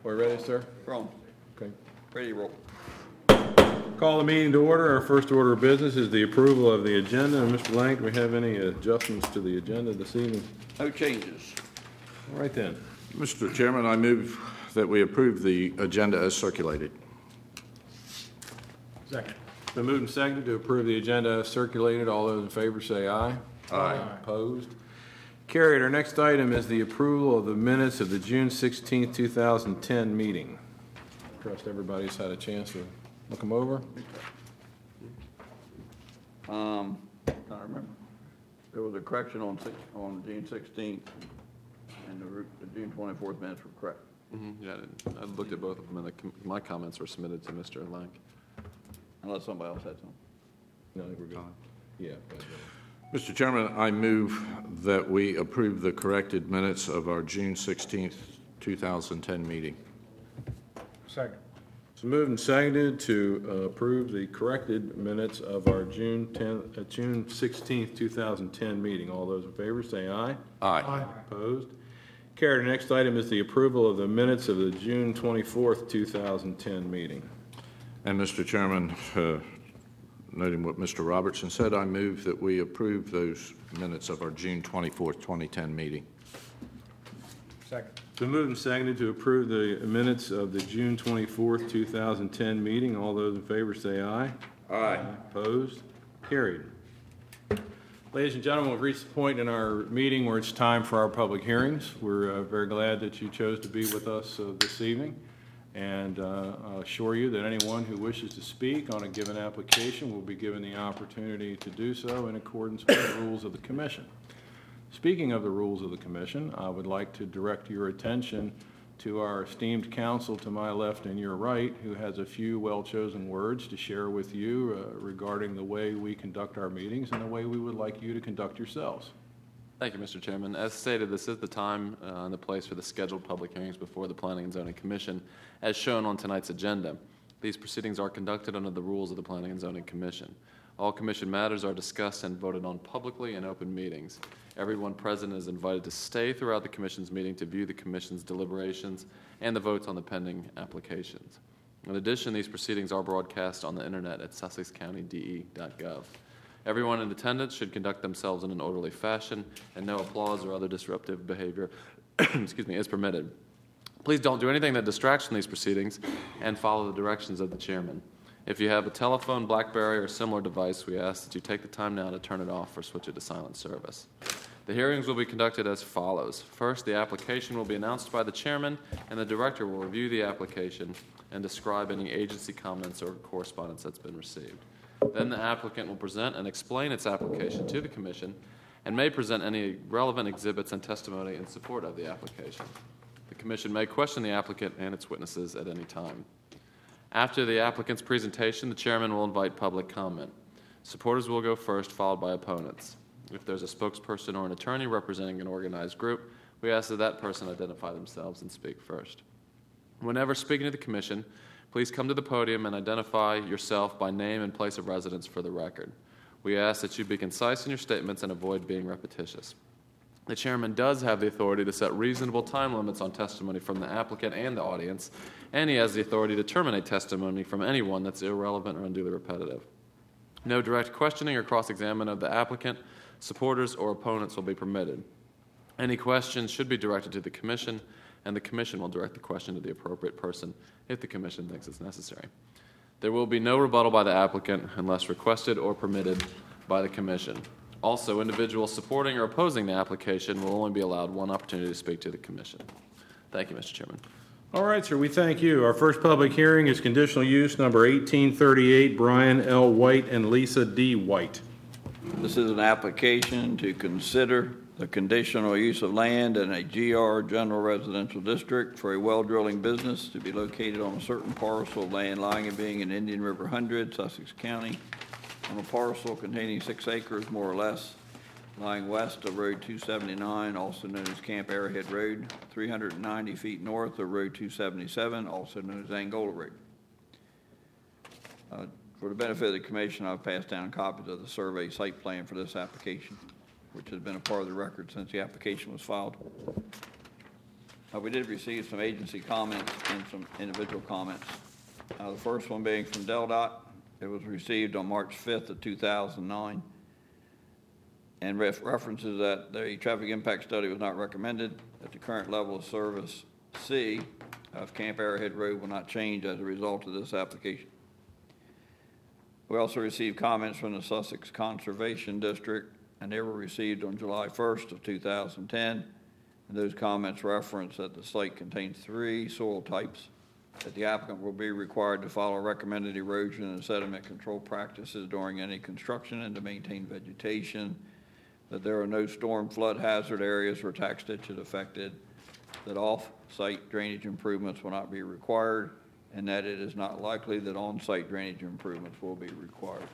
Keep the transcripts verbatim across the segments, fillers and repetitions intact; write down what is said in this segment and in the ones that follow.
We're ready, sir? Wrong. Okay. Ready to roll. Call the meeting to order. Our first order of business is the approval of the agenda. And Mister Lang, do we have any adjustments to the agenda this evening? No changes. All right then. Mister Chairman, I move that we approve the agenda as circulated. Second. Been moved and seconded to approve the agenda as circulated. All those in favor say aye. Aye. Opposed? Carried. Our next item is the approval of the minutes of the June sixteenth, two thousand ten meeting. Trust everybody's had a chance to look them over. Um, I remember. There was a correction on six, on June sixteenth, and the, ru- the June twenty-fourth minutes were correct. Mm-hmm. Yeah, I, didn't, I looked at both of them, and the, com- my comments were submitted to Mister Lang. Unless somebody else had some. No, I think we're good. Yeah. but, uh, Mister Chairman, I move that we approve the corrected minutes of our June sixteenth, two thousand ten meeting. Second. It's moved and seconded to uh, approve the corrected minutes of our June tenth, uh, June sixteenth, two thousand ten meeting. All those in favor say aye. Aye. Opposed? Carried. The next item is the approval of the minutes of the June twenty-fourth, two thousand ten meeting. And Mister Chairman, uh, noting what Mister Robertson said, I move that we approve those minutes of our June twenty-fourth, twenty ten meeting. Second. It's been moved and seconded to approve the minutes of the June twenty-fourth, two thousand ten meeting. All those in favor say aye. Aye. Opposed? Carried. Ladies and gentlemen, we've reached the point in our meeting where it's time for our public hearings. We're uh, very glad that you chose to be with us uh, this evening, and uh, I'll assure you that anyone who wishes to speak on a given application will be given the opportunity to do so in accordance with the rules of the Commission. Speaking of the rules of the Commission, I would like to direct your attention to our esteemed counsel to my left and your right, who has a few well-chosen words to share with you uh, regarding the way we conduct our meetings and the way we would like you to conduct yourselves. Thank you, Mister Chairman. As stated, this is the time uh, and the place for the scheduled public hearings before the Planning and Zoning Commission, as shown on tonight's agenda. These proceedings are conducted under the rules of the Planning and Zoning Commission. All Commission matters are discussed and voted on publicly in open meetings. Everyone present is invited to stay throughout the Commission's meeting to view the Commission's deliberations and the votes on the pending applications. In addition, these proceedings are broadcast on the Internet at sussex county d e dot gov. Everyone in attendance should conduct themselves in an orderly fashion, and no applause or other disruptive behavior excuse me, is permitted. Please don't do anything that distracts from these proceedings, and follow the directions of the chairman. If you have a telephone, BlackBerry, or similar device, we ask that you take the time now to turn it off or switch it to silent service. The hearings will be conducted as follows. First, the application will be announced by the chairman, and the director will review the application and describe any agency comments or correspondence that's been received. Then the applicant will present and explain its application to the Commission and may present any relevant exhibits and testimony in support of the application. The Commission may question the applicant and its witnesses at any time. After the applicant's presentation, the chairman will invite public comment. Supporters will go first, followed by opponents. If there's a spokesperson or an attorney representing an organized group, we ask that that person identify themselves and speak first. Whenever speaking to the Commission, please come to the podium and identify yourself by name and place of residence for the record. We ask that you be concise in your statements and avoid being repetitious. The chairman does have the authority to set reasonable time limits on testimony from the applicant and the audience, and he has the authority to terminate testimony from anyone that's irrelevant or unduly repetitive. No direct questioning or cross-examination of the applicant, supporters, or opponents will be permitted. Any questions should be directed to the Commission, and the Commission will direct the question to the appropriate person if the Commission thinks it's necessary. There will be no rebuttal by the applicant unless requested or permitted by the Commission. Also, individuals supporting or opposing the application will only be allowed one opportunity to speak to the Commission. Thank you, Mister Chairman. All right, sir, we thank you. Our first public hearing is conditional use number eighteen thirty-eight, Brian L. White and Lisa D. White. This is an application to consider the conditional use of land in a G R general residential district for a well drilling business to be located on a certain parcel of land lying and being in Indian River Hundred, Sussex County, on a parcel containing six acres more or less, lying west of Road two seventy-nine, also known as Camp Arrowhead Road, three hundred ninety feet north of Road two seventy-seven, also known as Angola Road. Uh, for the benefit of the Commission, I've passed down copies of the survey site plan for this application, which has been a part of the record since the application was filed. Uh, We did receive some agency comments and some individual comments. Uh, The first one being from DelDOT. It was received on March fifth of two thousand nine, and ref- references that the traffic impact study was not recommended, that the current level of service C of Camp Arrowhead Road will not change as a result of this application. We also received comments from the Sussex Conservation District, and they were received on July first of two thousand ten. And those comments reference that the site contains three soil types, that the applicant will be required to follow recommended erosion and sediment control practices during any construction and to maintain vegetation, that there are no storm flood hazard areas or tax ditches affected, that off-site drainage improvements will not be required, and that it is not likely that on-site drainage improvements will be required.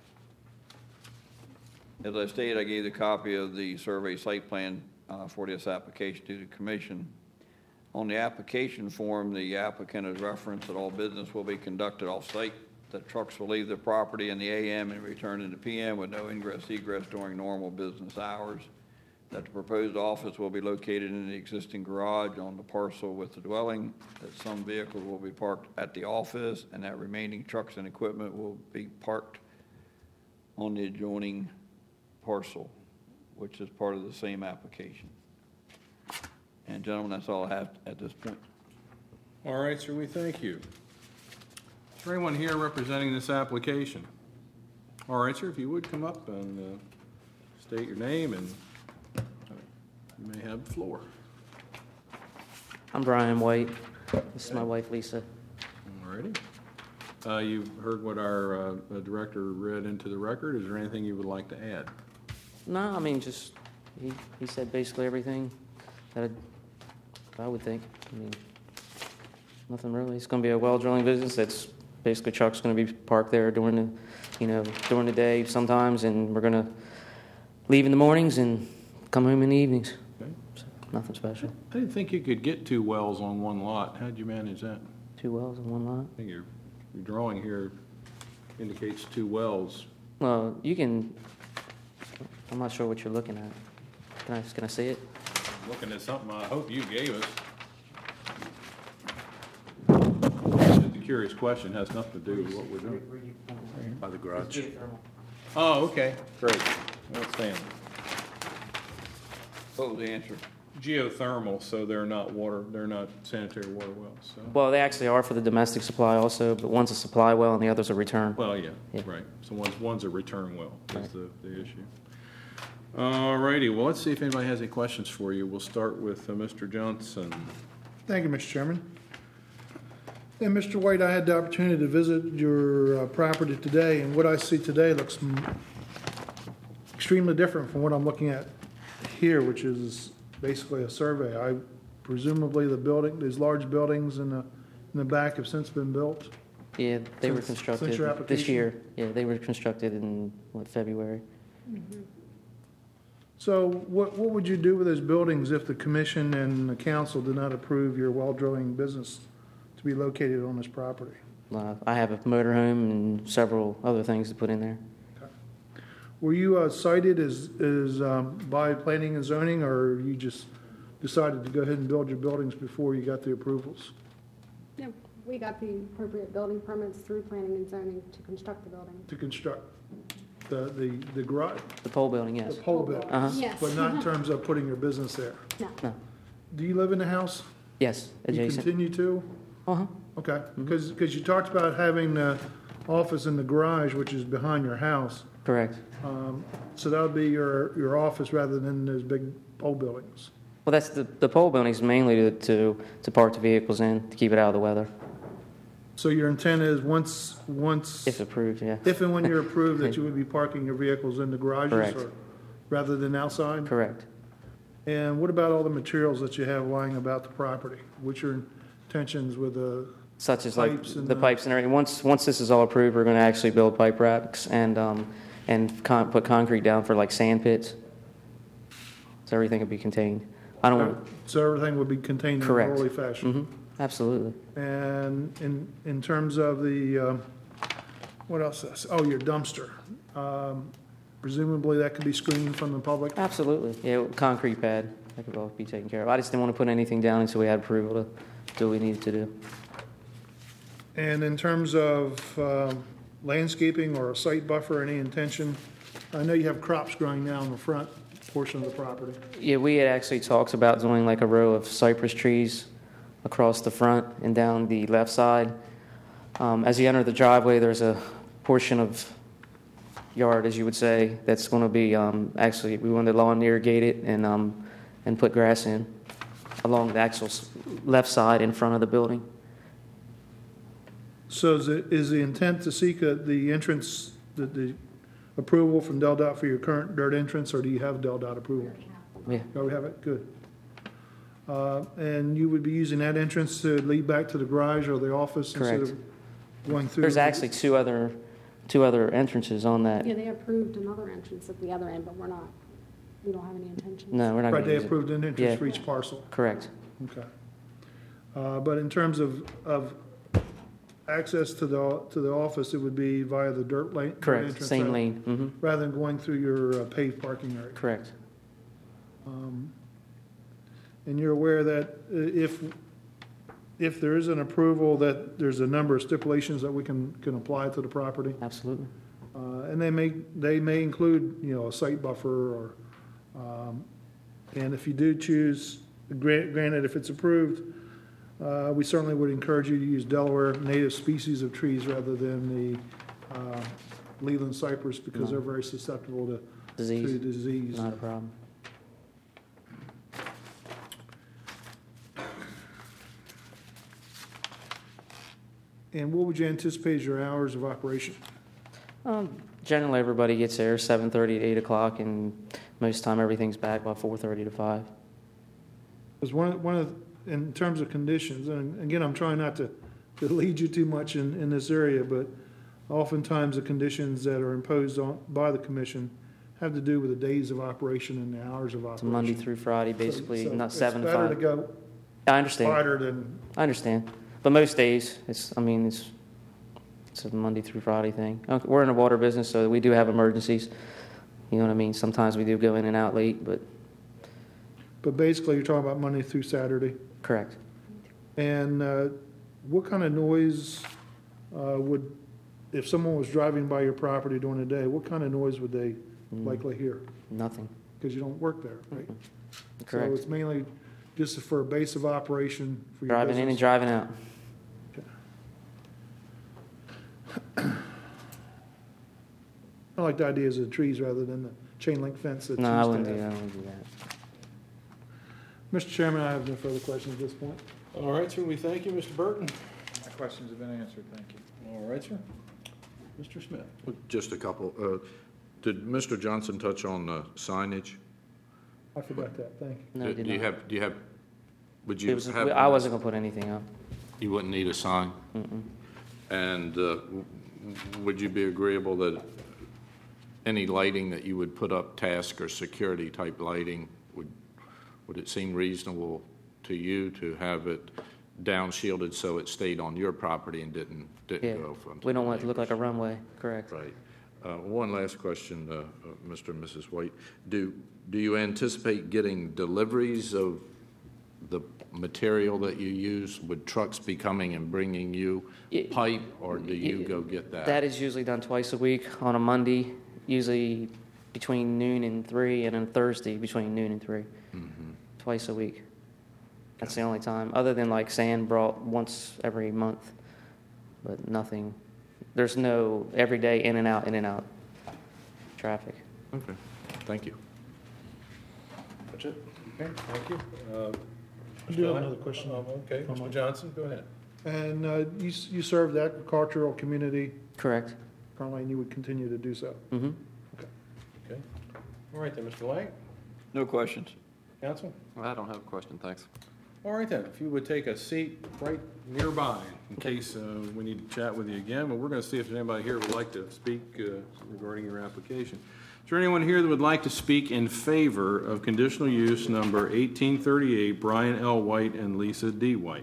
As I stated, I gave the copy of the survey site plan uh, for this application to the commission. On the application form, the applicant has referenced that all business will be conducted off-site, that trucks will leave the property in the A M and return in the P M with no ingress egress during normal business hours, that the proposed office will be located in the existing garage on the parcel with the dwelling, that some vehicles will be parked at the office, and that remaining trucks and equipment will be parked on the adjoining parcel, which is part of the same application. And gentlemen, that's all I have at this point. All right, sir, we thank you. Is there anyone here representing this application? All right, sir, if you would come up and uh, state your name, and uh, you may have the floor. I'm Brian White. This is my wife, Lisa. All righty. Uh, You've heard what our uh, uh, director read into the record. Is there anything you would like to add? No, I mean, just, he, he said basically everything that I, I would think. I mean, nothing really. It's going to be a well drilling business. That's basically trucks going to be parked there during the, you know, during the day sometimes, and we're going to leave in the mornings and come home in the evenings. Okay. So, nothing special. I didn't think you could get two wells on one lot. How'd you manage that? Two wells in one lot. I think your, your drawing here indicates two wells. Well, you can, I'm not sure what you're looking at. Can I, can I see it? Looking at something I hope you gave us. It's a curious question, has nothing to do with what we're doing. By the garage. Oh, okay, great. Outstanding. What was the answer? Geothermal, so they're not water, they're not sanitary water wells, so. Well, they actually are for the domestic supply also, but one's a supply well and the other's a return. Well, yeah, Yeah. right. So one's, one's a return well, is Right. the, the issue. All righty, well, let's see if anybody has any questions for you. We'll start with uh, Mister Johnson. Thank you, Mister Chairman. And Mister White, I had the opportunity to visit your uh, property today, and what I see today looks m- extremely different from what I'm looking at here, which is basically a survey. I presumably the building, these large buildings in the, in the back have since been built. Yeah, they were Since- constructed since your this application? year. Yeah, they were constructed in, what, February? So what, what would you do with those buildings if the commission and the council did not approve your well drilling business to be located on this property? Uh, I have a motorhome and several other things to put in there. Were you uh, cited as, as um, by planning and zoning, or you just decided to go ahead and build your buildings before you got the approvals? Yeah, we got the appropriate building permits through planning and zoning to construct the building. To construct the, the, the garage, The pole building, the yes. pole building? Uh-huh. Yes. But not in terms of putting your business there? No. No. Do you live in the house? Yes, You adjacent. continue to? Uh-huh. Okay, because, because you talked about having the office in the garage, which is behind your house. Correct. Um, So that would be your, your office rather than those big pole buildings? Well, that's the, the pole building is mainly to, to, to park the vehicles in, to keep it out of the weather, So your intent is, once, once, if approved, yeah. if and when you're approved, that you would be parking your vehicles in the garages? Correct. or Rather than outside? Correct. And what about all the materials that you have lying about the property? What's your intentions with the, Such as like Pipes and the the- pipes and everything. Once, once this is all approved, we're going to actually build pipe racks and, um, and con- put concrete down for like sand pits. So everything will be contained. I don't want, so everything would be contained in an Correct. orderly fashion? mm-hmm, absolutely. And in, in terms of the, um, what else is, oh, your dumpster. Um, Presumably that could be screened from the public? Absolutely. Yeah, concrete pad. that could all be taken care of. I just didn't want to put anything down until we had approval to do what we needed to do. And in terms of um, landscaping or a site buffer, any intention? I know you have crops growing now in the front portion of the property. Yeah, we had actually talked about doing like a row of cypress trees across the front and down the left side. Um, as you enter the driveway, there's a portion of yard, as you would say, that's going to be um, actually, we wanted lawn irrigate it and um, and put grass in along the actual s- left side in front of the building. So is it, is the intent to seek a- the entrance, the, the approval from Del Dot for your current dirt entrance, or do you have Del Dot approval? Yeah, Oh, we have it, good. Uh, And you would be using that entrance to lead back to the garage or the office instead Correct. of going through? there's actually two other two other entrances on that. Yeah, they approved another entrance at the other end, but we're not, we don't have any intention. No, we're not Right, going to they use it. approved an Yeah. entrance for each parcel. Correct. Okay. Uh, But in terms of, of access to the, to the office, it would be via the dirt lane? dirt Correct. entrance Same rather- lane. hmm Rather than going through your uh, paved parking area? Correct. Um, And you're aware that uh, if, if there is an approval, that there's a number of stipulations that we can, can apply to the property? Absolutely. Uh, And they may, they may include, you know, a site buffer or, um, and if you do choose, gran- granted, if it's approved, uh, we certainly would encourage you to use Delaware native species of trees rather than the uh, Leland cypress because No. they're very susceptible to, to Disease, disease. not a problem. And what would you anticipate as your hours of operation? Um, generally, everybody gets there seven thirty to eight o'clock, and most time everything's back by four thirty to five. Because one, of- one of, in terms of conditions, and again, I'm trying not to, to lead you too much in, in this area, but oftentimes the conditions that are imposed on, by the commission have to do with the days of operation and the hours of It's operation. Monday through Friday, So- basically, so not seven to It's better to five. go I understand. harder than, I understand. But most days, it's, I mean, it's, it's a Monday through Friday thing. Uh, We're in the water business, so we do have emergencies. You know what I mean? Sometimes we do go in and out late, but but basically you're talking about Monday through Saturday. correct. And uh, what kind of noise uh, would, if someone was driving by your property during the day, what kind of noise would they Mm, likely hear? Nothing. Because you don't work there, right? So Correct. it's mainly just for a base of operation for your Driving in and business? driving out. I like the ideas of the trees rather than the chain link fence that No, I used wouldn't to do that. I have. wouldn't do that. Mister Chairman, I have no further questions at this point. All right, sir, we thank you, Mister Burton. My questions have been answered, thank you. All right, sir. Mister Smith. Just a couple. Uh, Did Mister Johnson touch on uh, signage? I forgot that, thank you. No, Do did do you not. have, do you have, would It you was, have? I wasn't gonna put anything up. You wouldn't need a sign? Mm-mm. And uh, w- would you be agreeable that any lighting that you would put up, task or security type lighting, would, would it seem reasonable to you to have it down shielded so it stayed on your property and didn't, Yeah, didn't go from? we don't want it to look like a runway. Correct. Right. Uh, One last question, uh, uh, Mister and Missus White. Do, do you anticipate getting deliveries of the material that you use? Would trucks be coming and bringing you Y- pipe, or do you y- go get that? That is usually done twice a week on a Monday, usually between noon and three, and on Thursday between noon and three. Mhm. Twice a week. That's the only time, other than like sand brought once every month, but nothing. There's no everyday in and out, in and out traffic. Okay, thank you. That's it? Okay, thank you. Uh, I do have another question. Um, Okay, Mister Johnson, go ahead. And uh, you, s- you serve the agricultural community Correct. currently, and you would continue to do so? Mm-hmm. Okay. All right then, Mister Lang, No questions. counsel? I don't have a question, thanks. All right then, if you would take a seat right nearby in case uh, we need to chat with you again, but we're going to see if there's anybody here who would like to speak uh, regarding your application. Is there anyone here that would like to speak in favor of conditional use number eighteen thirty-eight, Brian L. White and Lisa D. White?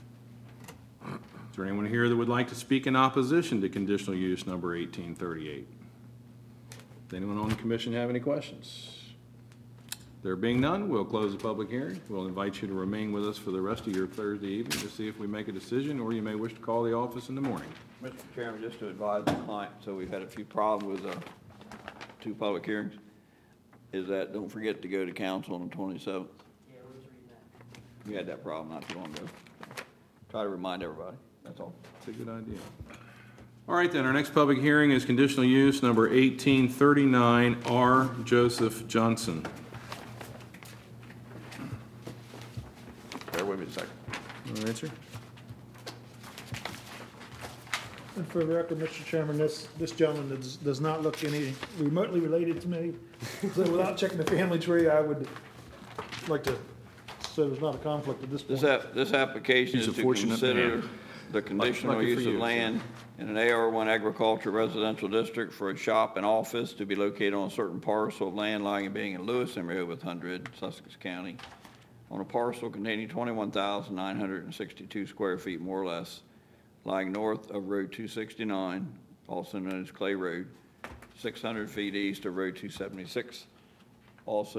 Is there anyone here that would like to speak in opposition to conditional use number eighteen thirty-eight? Does anyone on the commission have any questions? There being none, we'll close the public hearing. We'll invite you to remain with us for the rest of your Thursday evening to see if we make a decision, or you may wish to call the office in the morning. Mister Chairman, just to advise the client, so we've had a few problems with uh, two public hearings, is that don't forget to go to council on the twenty-seventh. Yeah, we was reading that. We had that problem not too long ago. Try to remind everybody, that's all. That's a good idea. All right, then, our next public hearing is conditional use number eighteen thirty-nine, R. Joseph Johnson. Bear with me a second. All right, sir. And for the record, Mister Chairman, this, this gentleman does, does not look any remotely related to me. So without checking the family tree, I would like to say there's not a conflict at this point. This app, this application He's is a to fortunate consider man. the conditional Lucky for use of you, sir. land in an A R one agriculture residential district for a shop and office to be located on a certain parcel of land lying and being in Lewis and Rehoboth Hundred, Sussex County, on a parcel containing twenty-one thousand nine hundred sixty-two square feet, more or less, lying north of Road two sixty-nine, also known as Clay Road, six hundred feet east of Road two seventy-six, also